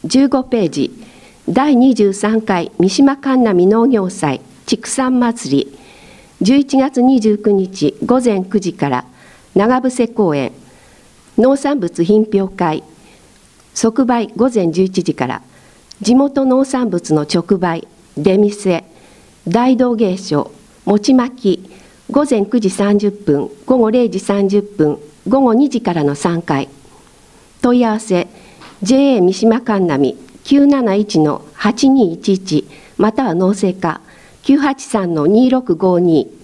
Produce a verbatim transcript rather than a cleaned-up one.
じゅうごページ、だいにじゅうさんかい三島神奈美農業祭畜産祭り、じゅういちがつにじゅうくにちごぜんくじから長伏公園、農産物品評会、即売ごぜんじゅういちじから、地元農産物の直売、出店、大道芸商、餅巻き、ごぜんくじさんじゅっぷん、ごごれいじさんじゅっぷん、ごごにじからのさんかい。問い合わせ ジェーエー 三島神奈美 きゅうなないちのはちにいちいち または農政課 きゅうはちさんのにろくごに